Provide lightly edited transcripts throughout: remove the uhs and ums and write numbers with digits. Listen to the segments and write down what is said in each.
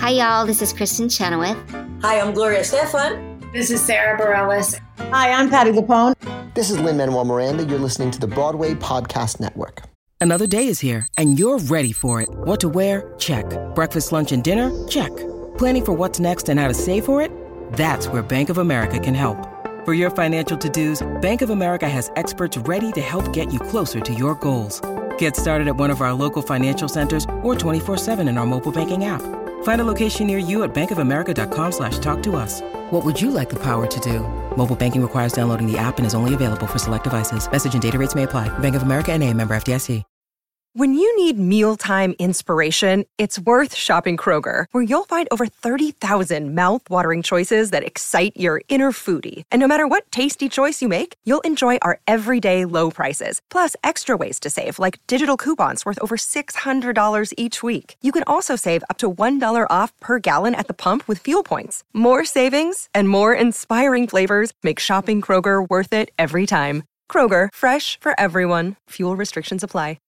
Hi, y'all. This is Kristen Chenoweth. Hi, I'm Gloria Stefan. This is Sarah Bareilles. Hi, I'm Patti LuPone. This is Lin-Manuel Miranda. You're listening to the Broadway Podcast Network. Another day is here, and you're ready for it. What to wear? Check. Breakfast, lunch, and dinner? Check. Planning for what's next and how to save for it? That's where Bank of America can help. For your financial to-dos, Bank of America has experts ready to help get you closer to your goals. Get started at one of our local financial centers or 24/7 in our mobile banking app. Find a location near you at bankofamerica.com/talktous. What would you like the power to do? Mobile banking requires downloading the app and is only available for select devices. Message and data rates may apply. Bank of America N.A., member FDIC. When you need mealtime inspiration, it's worth shopping Kroger, where you'll find over 30,000 mouth-watering choices that excite your inner foodie. And no matter what tasty choice you make, you'll enjoy our everyday low prices, plus extra ways to save, like digital coupons worth over $600 each week. You can also save up to $1 off per gallon at the pump with fuel points. More savings and more inspiring flavors make shopping Kroger worth it every time. Kroger, fresh for everyone. Fuel restrictions apply.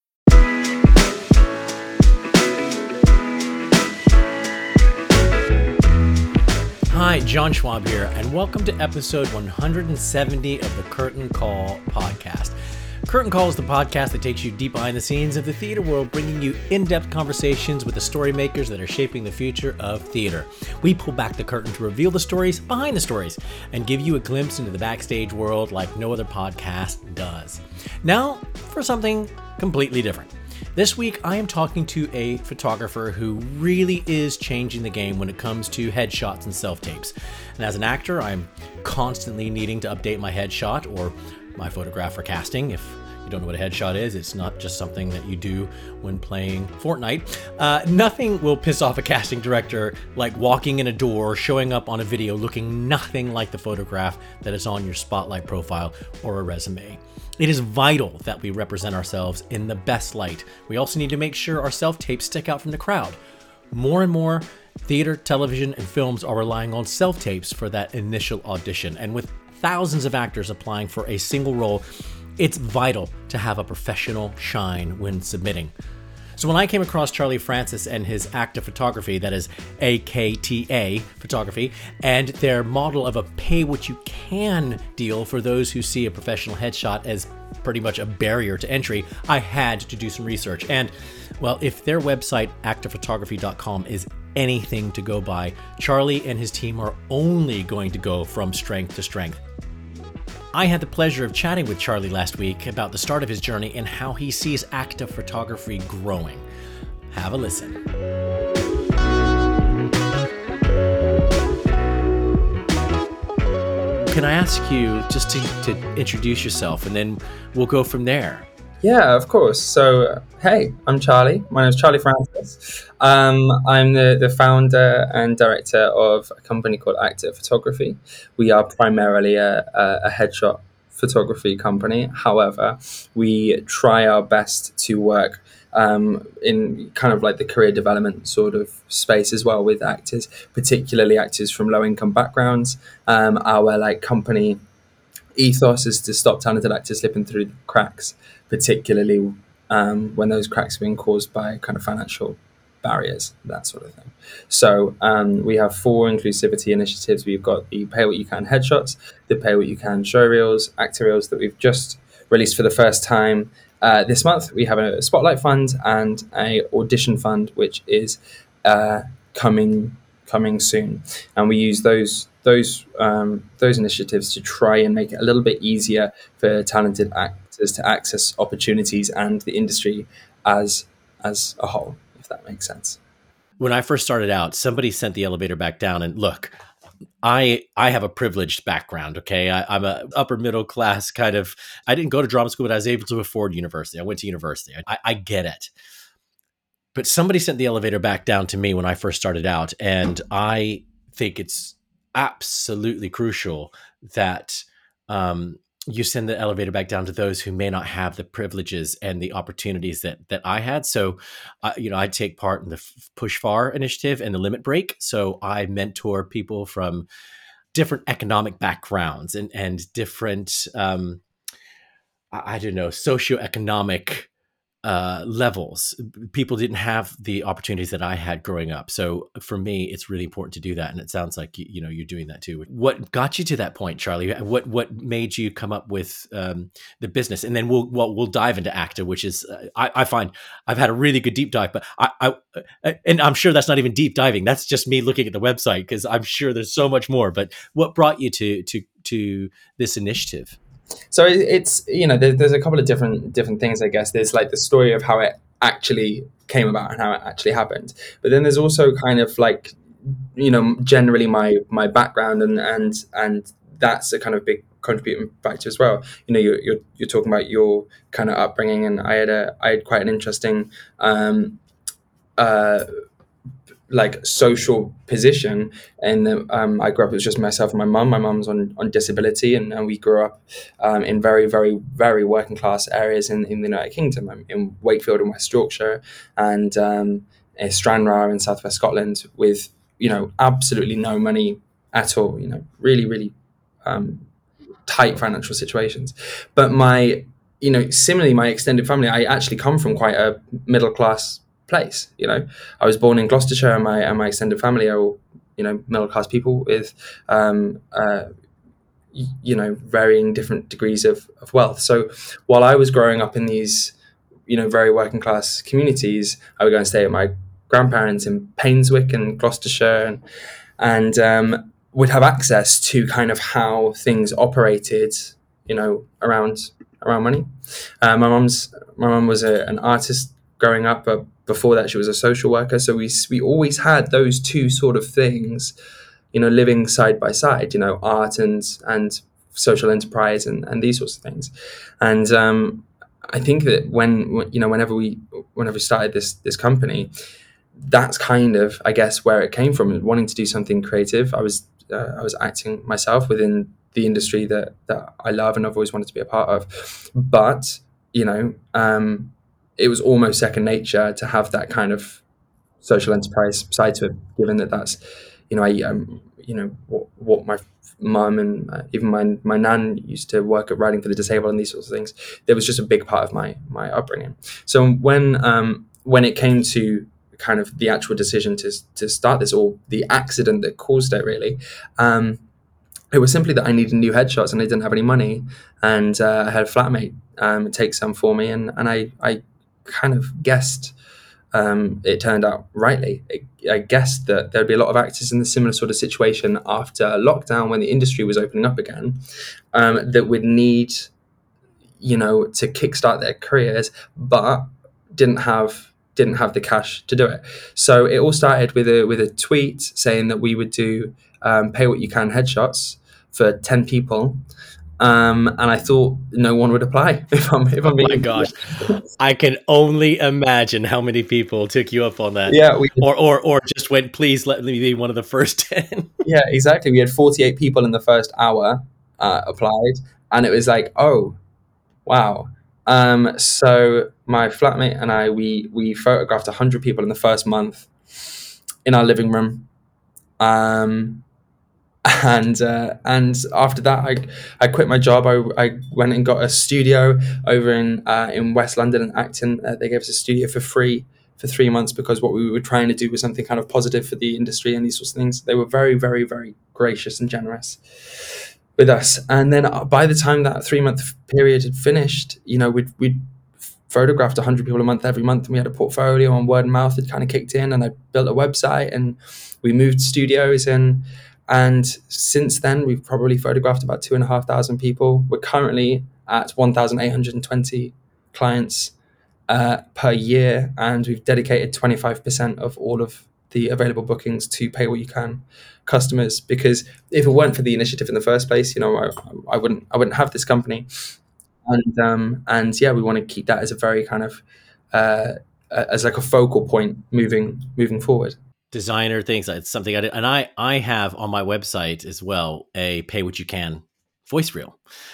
Hi, John Schwab here, and welcome to episode 170 of the Curtain Call podcast. Curtain Call is the podcast that takes you deep behind the scenes of the theater world, bringing you in-depth conversations with the story makers that are shaping the future of theater. We pull back the curtain to reveal the stories behind the stories and give you a glimpse into the backstage world like no other podcast does. Now, for something completely different. This week, I am talking to a photographer who really is changing the game when it comes to headshots and self-tapes. And as an actor, I'm constantly needing to update my headshot or my photograph for casting. If you don't know what a headshot is, it's not just something that you do when playing Fortnite. Nothing will piss off a casting director like walking in a door, showing up on a video looking nothing like the photograph that is on your spotlight profile or a resume. It is vital that we represent ourselves in the best light. We also need to make sure our self-tapes stick out from the crowd. More and more theater, television, and films are relying on self-tapes for that initial audition. And with thousands of actors applying for a single role, it's vital to have a professional shine when submitting. So when I came across Charlie Francis and his active photography, that is AKTA photography, and their model of a pay-what-you-can deal for those who see a professional headshot as pretty much a barrier to entry, I had to do some research. And, well, if their website, activephotography.com, is anything to go by, Charlie and his team are only going to go from strength to strength. I had the pleasure of chatting with Charlie last week about the start of his journey and how he sees active photography growing. Have a listen. Can I ask you just to introduce yourself, and then we'll go from there? Yeah, of course. So, hey, I'm Charlie. My name is Charlie Francis. I'm the founder and director of a company called Active Photography. We are primarily a headshot photography company. However, we try our best to work in kind of like the career development sort of space as well with actors, particularly actors from low-income backgrounds. Our like company ethos is to stop talented actors slipping through the cracks, particularly when those cracks are being caused by kind of financial barriers, that sort of thing. So we have 4 inclusivity initiatives. We've got the Pay What You Can headshots, the Pay What You Can show reels, actor reels that we've just released for the first time this month. We have a Spotlight Fund and a Audition Fund, which is coming soon. And we use those initiatives to try and make it a little bit easier for talented actors to access opportunities and the industry as a whole, if that makes sense. When I first started out, somebody sent the elevator back down, and look, I have a privileged background, okay? I'm a upper middle class kind of, I didn't go to drama school, but I was able to afford university. I went to university. I get it. But somebody sent the elevator back down to me when I first started out, and I think it's absolutely crucial that you send the elevator back down to those who may not have the privileges and the opportunities that I had. So, I take part in the Push Far initiative and the Limit Break. So I mentor people from different economic backgrounds and different, socioeconomic levels. People didn't have the opportunities that I had growing up. So for me, it's really important to do that. And it sounds like, you're doing that too. What got you to that point, Charlie? What made you come up with the business? And then we'll dive into Active, which is, I find I've had a really good deep dive, but and I'm sure that's not even deep diving. That's just me looking at the website, because I'm sure there's so much more. But what brought you to this initiative? So it's there's a couple of different things, I guess. There's like the story of how it actually came about and how it actually happened, but then there's also kind of like generally my background, and that's a kind of big contributing factor as well. You're talking about your kind of upbringing, and I had quite an interesting like social position, and I grew up, it was just myself and my mum. My mum's on disability, and we grew up in very, very, very working class areas in the United Kingdom, in Wakefield in West Yorkshire, and in Stranraer in southwest Scotland, with absolutely no money at all. Really, really tight financial situations. But similarly, my extended family, I actually come from quite a middle class place. I was born in Gloucestershire, and my extended family are all middle class people with varying different degrees of wealth. So while I was growing up in these very working class communities, I would go and stay at my grandparents in Painswick and Gloucestershire, and would have access to kind of how things operated around money. My mum was an artist growing up, but before that she was a social worker. So we always had those two sort of things, living side by side, art and social enterprise and these sorts of things. And I think that whenever we started this company, that's kind of, I guess, where it came from, wanting to do something creative. I was acting myself within the industry that I love and I've always wanted to be a part of, but it was almost second nature to have that kind of social enterprise side to it, given that that's, what my mum and even my nan used to work at Riding for the Disabled and these sorts of things. There was just a big part of my upbringing. So when it came to kind of the actual decision to start this, or the accident that caused it, really, it was simply that I needed new headshots and I didn't have any money, and I had a flatmate take some for me, and I kind of guessed, it turned out rightly. I guessed that there'd be a lot of actors in a similar sort of situation after lockdown, when the industry was opening up again, that would need, to kickstart their careers, but didn't have the cash to do it. So it all started with a tweet saying that we would do pay what you can headshots for 10 people. And I thought no one would apply. If I'm being, oh my gosh, I can only imagine how many people took you up on that. Yeah, or just went, please let me be one of the first 10. Yeah, exactly. We had 48 people in the first hour applied, and it was like, oh, wow. So my flatmate and I, we photographed 100 people in the first month in our living room. And after that, I quit my job. I went and got a studio over in West London in Acton. They gave us a studio for free for 3 months, because what we were trying to do was something kind of positive for the industry and these sorts of things. They were very, very, very gracious and generous with us. And then by the time that 3-month period had finished, we'd photographed 100 people a month every month, and we had a portfolio, and word of mouth had kind of kicked in, and I built a website, and we moved studios in. And since then, we've probably photographed about 2,500 people. We're currently at 1,820 clients per year, and we've dedicated 25% of all of the available bookings to pay what you can customers. Because if it weren't for the initiative in the first place, I wouldn't have this company. And yeah, we want to keep that as a very kind of as like a focal point moving forward. Designer things, that's something I did, and I have on my website as well a pay what you can voice reel,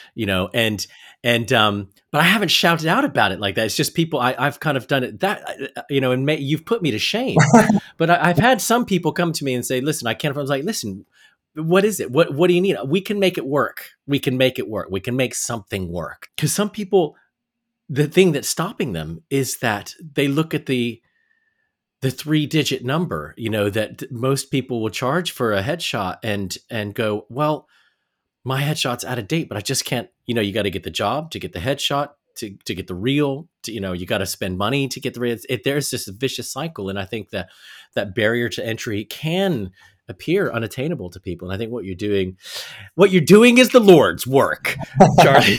but I haven't shouted out about it like that. It's just people, I've kind of done it that, and you've put me to shame. But I've had some people come to me and say, listen, I can't. I was like, listen, what is it? What do you need? We can make it work. We can make it work. We can make something work. Because some people, the thing that's stopping them is that they look at the 3-digit number, that most people will charge for a headshot and go, well, my headshot's out of date, but I just can't, you got to get the job to get the headshot, to get the reel, you got to spend money to get the reel. There's this vicious cycle. And I think that barrier to entry can appear unattainable to people. And I think what you're doing is the Lord's work, Charlie.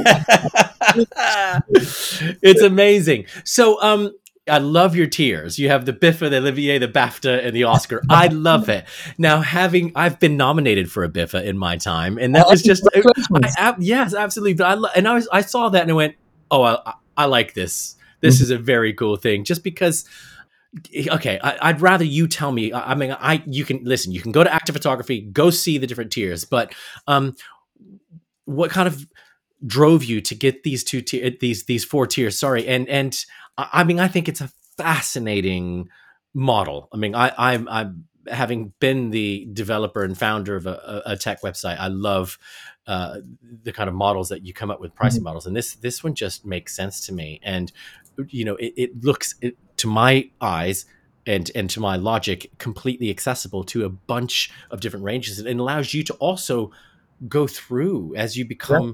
It's amazing. So, I love your tiers. You have the Biffa, the Olivier, the BAFTA, and the Oscar. I love it. Now, I've been nominated for a Biffa in my time, and that was just yes, absolutely. But I saw that and I went, oh, I like this. This is a very cool thing. Just because, okay, I'd rather you tell me. I mean, you can listen. You can go to Active Photography, go see the different tiers. But what kind of drove you to get these these 4 tiers? Sorry, and I mean, I think it's a fascinating model. I mean, I'm having been the developer and founder of a tech website. I love the kind of models that you come up with, pricing models, and this one just makes sense to me. And it looks to my eyes and to my logic completely accessible to a bunch of different ranges, and it allows you to also go through as you become.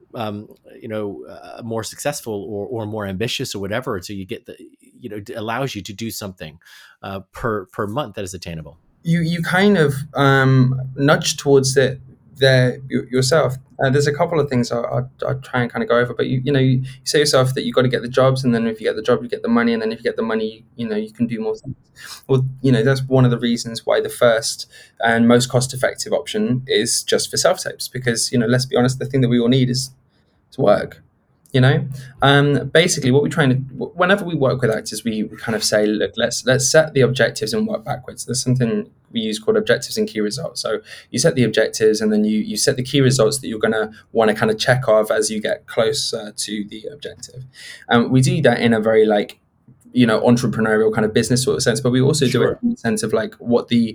More successful or more ambitious or whatever. So you get it allows you to do something per month that is attainable. You kind of nudge towards it there yourself. There's a couple of things I'll try and kind of go over, but you say yourself that you've got to get the jobs, and then if you get the job, you get the money, and then if you get the money, you can do more things. Well, that's one of the reasons why the first and most cost-effective option is just for self-tapes, because let's be honest, the thing that we all need is to work. Basically what we're trying to, whenever we work with actors, we kind of say, look, let's set the objectives and work backwards. There's something we use called objectives and key results. So you set the objectives, and then you set the key results that you're going to want to kind of check off as you get closer to the objective. We do that in a very entrepreneurial kind of business sort of sense, but we also do it in the sense of what the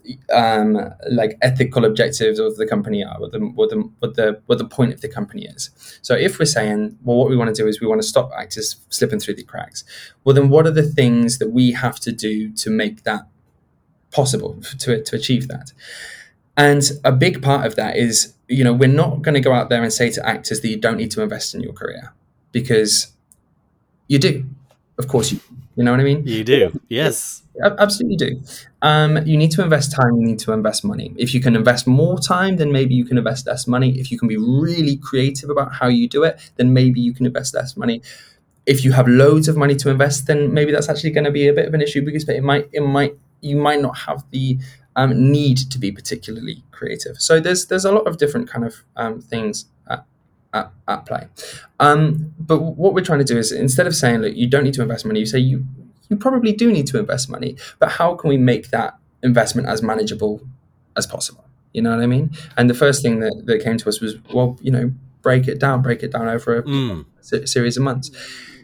ethical objectives of the company are, what the point of the company is. So if we're saying, well, what we want to do is we want to stop actors slipping through the cracks, well, then what are the things that we have to do to make that possible, to achieve that? And a big part of that is, we're not going to go out there and say to actors that you don't need to invest in your career, because you do. Of course, you know what I mean? You do, yes. Absolutely do. You need to invest time, you need to invest money. If you can invest more time, then maybe you can invest less money. If you can be really creative about how you do it, then maybe you can invest less money. If you have loads of money to invest, then maybe that's actually going to be a bit of an issue, because you might not have the need to be particularly creative. So there's a lot of different kind of things at play. But what we're trying to do is, instead of saying, look, you don't need to invest money, you say you probably do need to invest money, but how can we make that investment as manageable as possible? You know what I mean? And the first thing that came to us was, well, break it down over a series of months.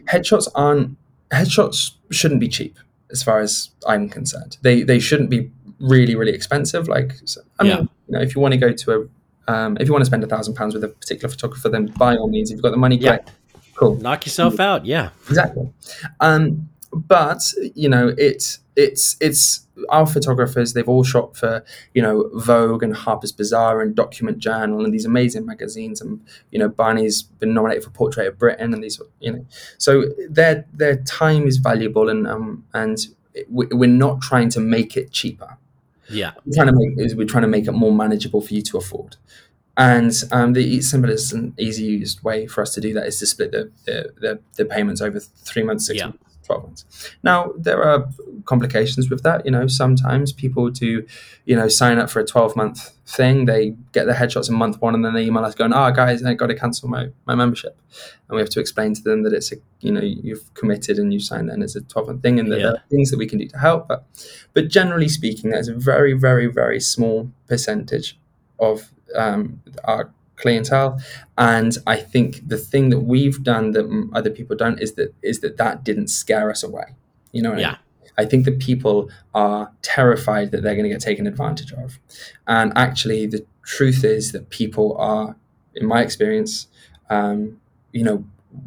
Headshots shouldn't be cheap, as far as I'm concerned. They shouldn't be really, really expensive. If you want to go to if you want to spend £1,000 with a particular photographer, then by all means, if you've got the money, great, cool, knock yourself out. Yeah, exactly. But it's our photographers. They've all shot for Vogue and Harper's Bazaar and Document Journal and these amazing magazines, and Barney's been nominated for Portrait of Britain, and these so their time is valuable, and we're not trying to make it cheaper. Yeah, we're trying to make it more manageable for you to afford. And the simplest and easiest way for us to do that is to split the payments over 3 months, 6 months, 12 months. Now, there are complications with that. Sometimes people do, sign up for a 12-month thing. They get their headshots in month 1, and then they email us going, guys, I got to cancel my membership. And we have to explain to them that it's you've committed and you signed in as a 12-month thing, and that there are things that we can do to help. But generally speaking, that's a very, very, very small percentage of our clientele. And I think the thing that we've done that other people don't is that didn't scare us away. You know what I mean? I think that people are terrified that they're going to get taken advantage of. And actually, the truth is that people are, in my experience,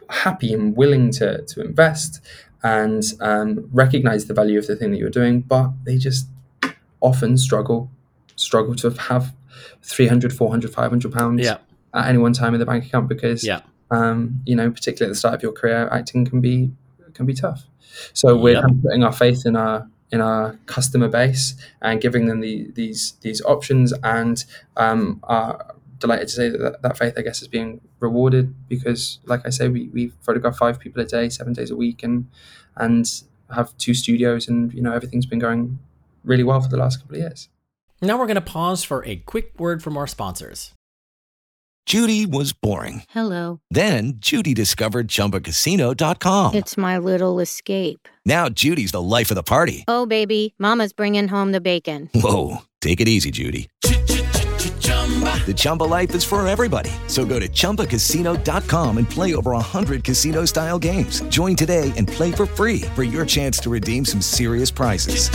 happy and willing to invest and recognize the value of the thing that you're doing, but they just often struggle to have 300, 400, 500 pounds at any one time in the bank account because particularly at the start of your career, acting can be tough. So we're kind of putting our faith in our customer base and giving them these options, and are delighted to say that faith, I guess, is being rewarded because, like I say, we photograph 5 people a day, 7 days a week, and have 2 studios, and everything's been going really well for the last couple of years. Now we're going to pause for a quick word from our sponsors. Judy was boring. Hello. Then Judy discovered ChumbaCasino.com. It's my little escape. Now Judy's the life of the party. Oh, baby, mama's bringing home the bacon. Whoa, take it easy, Judy. The Chumba life is for everybody. So go to ChumbaCasino.com and play over 100 casino-style games. Join today and play for free for your chance to redeem some serious prizes.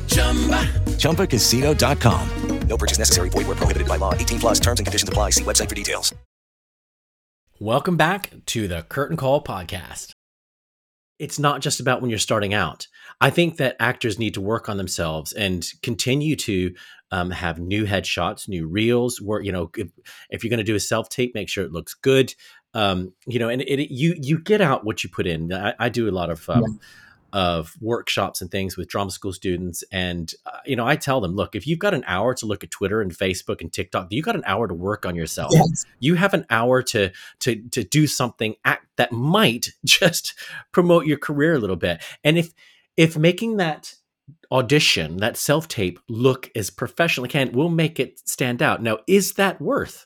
ChumbaCasino.com. No purchase necessary. Void where prohibited by law. 18+ terms and conditions apply. See website for details. Welcome back to the Curtain Call podcast. It's not just about when you're starting out. I think that actors need to work on themselves and continue to have new headshots, new reels. Where if you're going to do a self-tape, make sure it looks good. And you get out what you put in. I do a lot of workshops and things with drama school students, and I tell them, look, if you've got an hour to look at Twitter and Facebook and TikTok, you got an hour to work on yourself. Yes. You have an hour to do something that might just promote your career a little bit. And if making that audition, that self-tape, look as professional as can, will make it stand out. Now, is that worth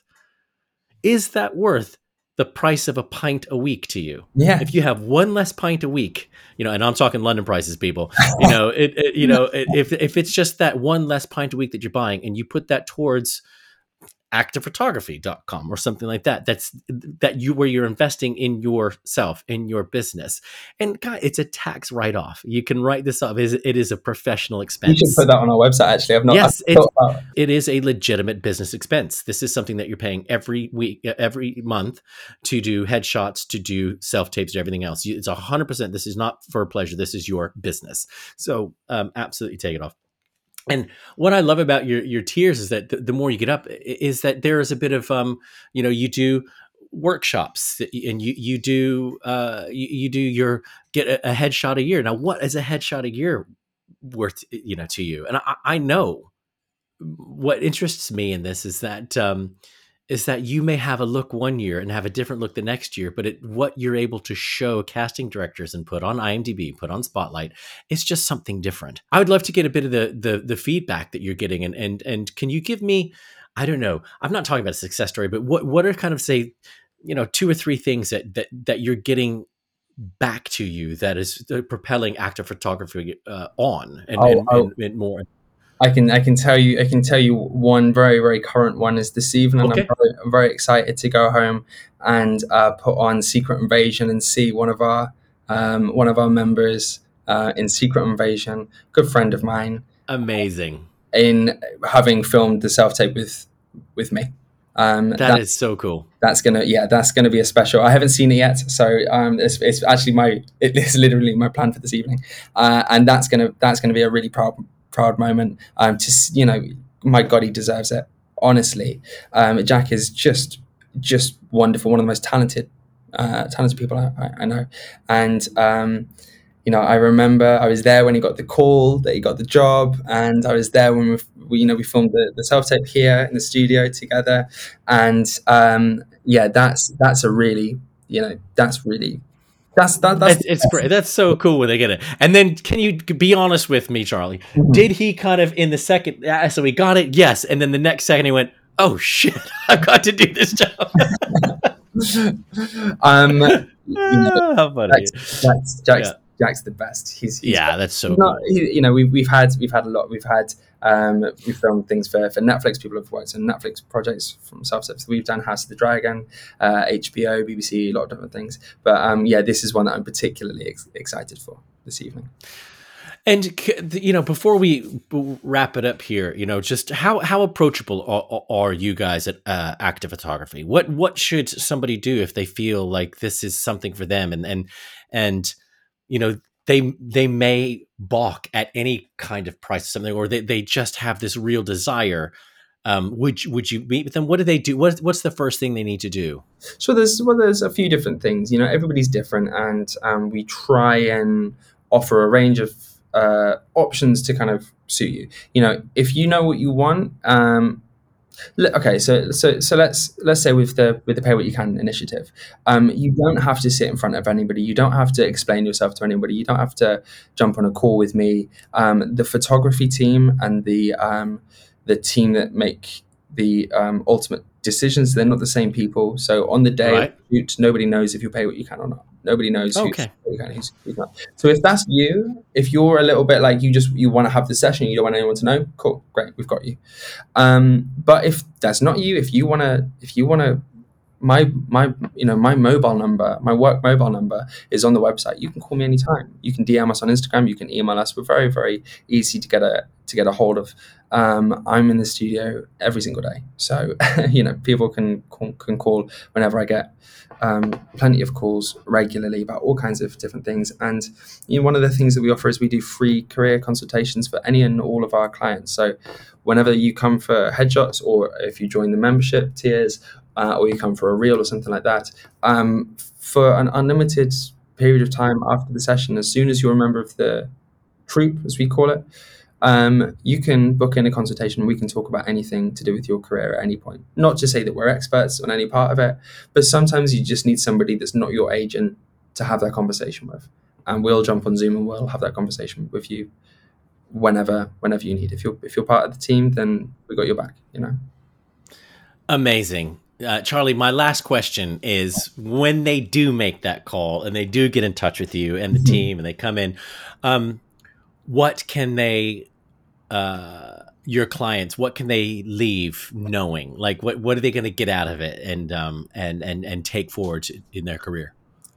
the price of a pint a week to you? Yeah. If you have one less pint a week, and I'm talking London prices, people, if it's just that one less pint a week that you're buying, and you put that towards activephotography.com or something like that, where you're investing in yourself, in your business. And God, it's a tax write-off. You can write this off. It is a professional expense. You should put that on our website, actually. It is a legitimate business expense. This is something that you're paying every week, every month, to do headshots, to do self-tapes, and everything else. It's 100%. This is not for pleasure. This is your business. So absolutely take it off. And what I love about your tiers is that the more you get up, is that there is a bit of you do workshops, and you do get a headshot a year. Now, what is a headshot a year worth to you? And I know what interests me in this is that you may have a look one year and have a different look the next year, but what you're able to show casting directors and put on IMDb, put on Spotlight, it's just something different. I would love to get a bit of the feedback that you're getting, and can you give me, I don't know, I'm not talking about a success story, but what are kind of, say, 2 or 3 things that you're getting back to you that is propelling active photography on and more? I can tell you one very, very current one is this evening. Okay. I'm very excited to go home and put on Secret Invasion and see one of our members in Secret Invasion, good friend of mine. Amazing. In having filmed the self-tape with me. That is so cool. That's gonna be a special. I haven't seen it yet, so it's actually it's literally my plan for this evening, and that's gonna be a really proud moment. My God, he deserves it. Honestly, Jack is just wonderful. One of the most talented people I know. And I remember I was there when he got the call that he got the job, and I was there when we filmed the self-tape here in the studio together. And that's a really it's great. That's so cool when they get it. And then, can you be honest with me, Charlie? Mm-hmm. Did he kind of in the second? So he got it, yes. And then the next second he went, "Oh shit, I've got to do this job." How funny! Jack's the best. He's that's so cool. We've had a lot. We've filmed things for Netflix. People have worked on Netflix projects from self-tapes. We've done House of the Dragon, HBO, BBC, a lot of different things. But this is one that I'm particularly excited for this evening. And, before we wrap it up here, just how approachable are you guys at Active Photography? What should somebody do if they feel like this is something for them, and they may balk at any kind of price or something, or they just have this real desire? Would you meet with them? What do they do? What's the first thing they need to do? So there's a few different things. Everybody's different, and we try and offer a range of options to kind of suit you. If you know what you want. Okay, so let's say with the Pay What You Can initiative, you don't have to sit in front of anybody. You don't have to explain yourself to anybody. You don't have to jump on a call with me. The photography team and the team that make the ultimate decisions, they're not the same people. So on the day of the shoot, nobody knows if you pay what you can or not. Nobody knows who's not. So if that's you, if you're a little bit like you want to have the session, you don't want anyone to know, cool, great, we've got you. But if that's not you, if you want to, my mobile number, my work mobile number is on the website. You can call me anytime. You can DM us on Instagram. You can email us. We're very, very easy to get a hold of. I'm in the studio every single day, so people can call whenever. I get plenty of calls regularly about all kinds of different things. And one of the things that we offer is we do free career consultations for any and all of our clients. So whenever you come for headshots, or if you join the membership tiers, or you come for a reel or something like that, for an unlimited period of time after the session, as soon as you're a member of the troop, as we call it, you can book in a consultation. We can talk about anything to do with your career at any point. Not to say that we're experts on any part of it, but sometimes you just need somebody that's not your agent to have that conversation with. And we'll jump on Zoom and we'll have that conversation with you whenever you need. If you're part of the team, then we got your back, Amazing. Charlie, my last question is, when they do make that call and they do get in touch with you and the team and they come in, what can they, your clients, what can they leave knowing? Like, what are they going to get out of it and take forward in their career?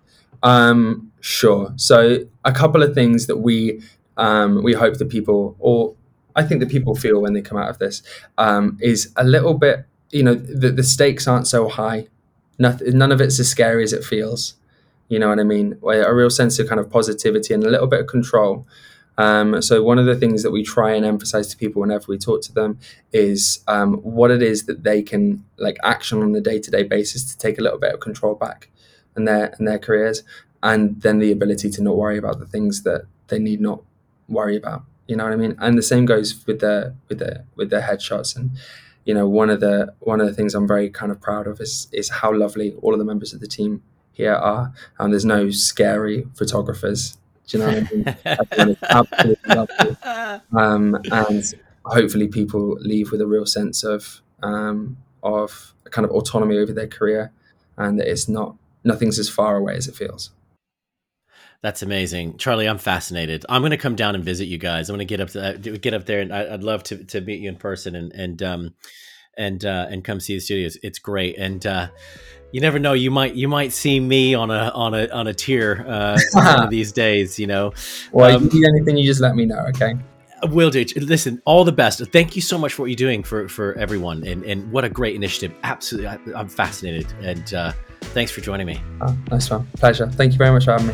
Sure. So a couple of things that we hope that people, or I think that people feel when they come out of this, is a little bit, the stakes aren't so high. None of it's as scary as it feels. You know what I mean? A real sense of kind of positivity and a little bit of control. So one of the things that we try and emphasize to people whenever we talk to them is what it is that they can action on a day-to-day basis to take a little bit of control back in their careers, and then the ability to not worry about the things that they need not worry about. You know what I mean? And the same goes with their headshots. And one of the things I'm very kind of proud of is how lovely all of the members of the team here are. And there's no scary photographers. Do you know what I mean? Everyone is absolutely lovely. And hopefully people leave with a real sense of kind of autonomy over their career, and that nothing's as far away as it feels. That's amazing, Charlie. I'm fascinated. I'm going to come down and visit you guys. I'm going to get up there, and I'd love to meet you in person and come see the studios. It's great, and you never know. You might see me on a tier one of these days. Well, if you need anything, you just let me know. Okay. Will do. Listen, all the best. Thank you so much for what you're doing for everyone, and what a great initiative. Absolutely, I'm fascinated, and thanks for joining me. Oh, nice one. Pleasure. Thank you very much for having me.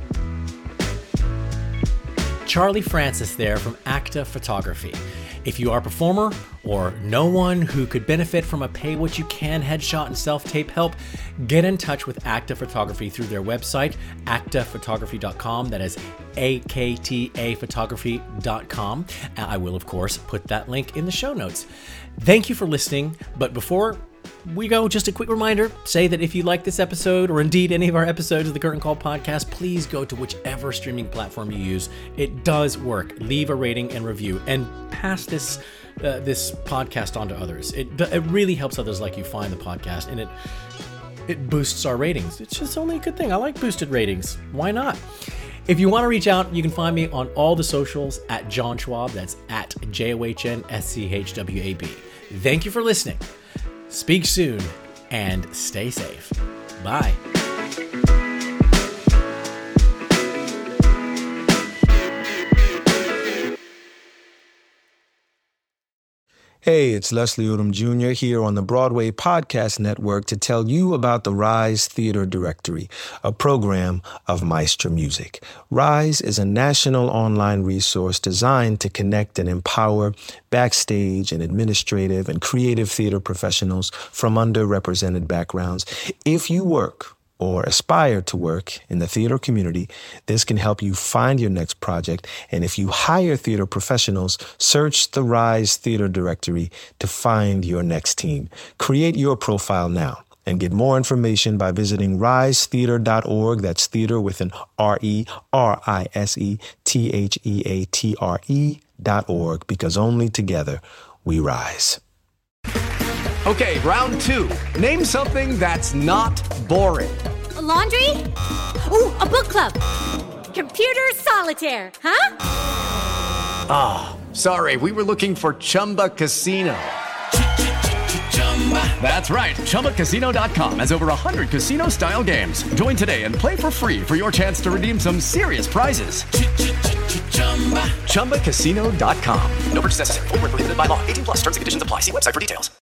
Charlie Francis there from Active Photography. If you are a performer or know one who could benefit from a Pay What You Can headshot and self-tape help, get in touch with Active Photography through their website, actaphotography.com. That is AKTAphotography.com. I will, of course, put that link in the show notes. Thank you for listening. But before we go, just a quick reminder, say that if you like this episode, or indeed any of our episodes of the Curtain Call podcast, please go to whichever streaming platform you use. It does work. Leave a rating and review, and pass this podcast on to others. It really helps others like you find the podcast, and it boosts our ratings. It's just only a good thing. I like boosted ratings. Why not? If you want to reach out, you can find me on all the socials at John Schwab. That's at JOHNSCHWAB. Thank you for listening. Speak soon and stay safe. Bye. Hey, it's Leslie Odom Jr. here on the Broadway Podcast Network to tell you about the Rise Theater Directory, a program of Maestra Music. Rise is a national online resource designed to connect and empower backstage and administrative and creative theater professionals from underrepresented backgrounds. If you work or aspire to work in the theater community, this can help you find your next project. And if you hire theater professionals, search the Rise Theater Directory to find your next team. Create your profile now and get more information by visiting risetheater.org. That's theater with an RISETHEATRE.org, because only together we rise. Okay, round two. Name something that's not boring. A laundry? Ooh, a book club. Computer solitaire, huh? Ah, oh, sorry, we were looking for Chumba Casino. That's right, ChumbaCasino.com has over 100 casino-style games. Join today and play for free for your chance to redeem some serious prizes. ChumbaCasino.com. No purchase necessary. Void where prohibited by law. 18+ terms and conditions apply. See website for details.